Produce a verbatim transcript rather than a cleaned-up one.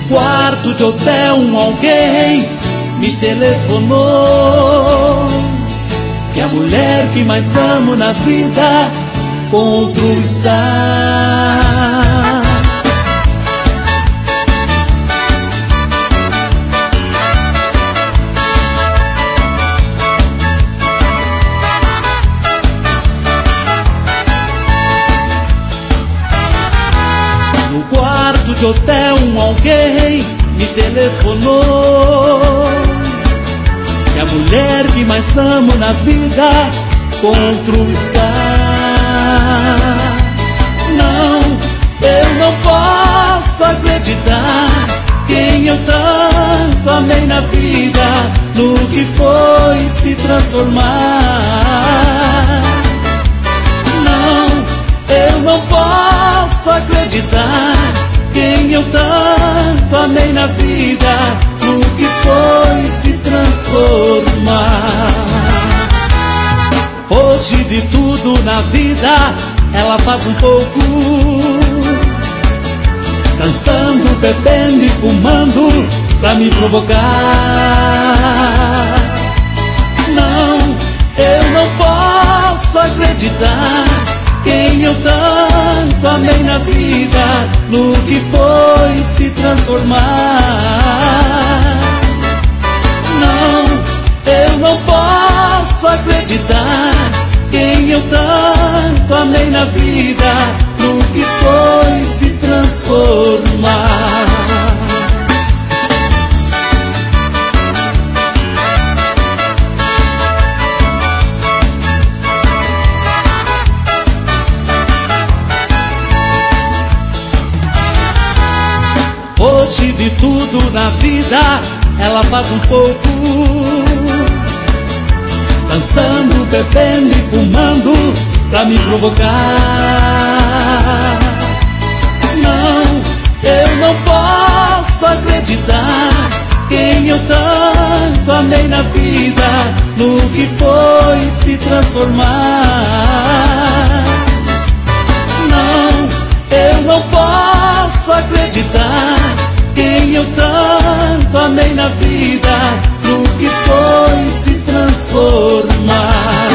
quarto de hotel um alguém me telefonou que a mulher que mais amo na vida com outro está. No quarto de hotel um alguém me telefonou que a mulher que mais amo na vida com outro está. Não, eu não posso acreditar quem eu tanto amei na vida, no que foi se transformar. Não, eu não posso acreditar quem eu tanto amei na vida, no que foi se transformar. Hoje de tudo na vida ela faz um pouco, dançando, bebendo e fumando pra me provocar. Não, eu não posso acreditar quem eu tanto amei na vida, no que foi se transformar. Não, eu não posso acreditar quem eu tanto amei na vida, no que foi se transformar. Hoje de tudo na vida ela faz um pouco, dançando, bebendo e fumando pra me provocar. Não, eu não posso acreditar quem eu tanto amei na vida, no que foi se transformar. Não, eu não posso acreditar quem eu tanto amei na vida, no que foi se transformar.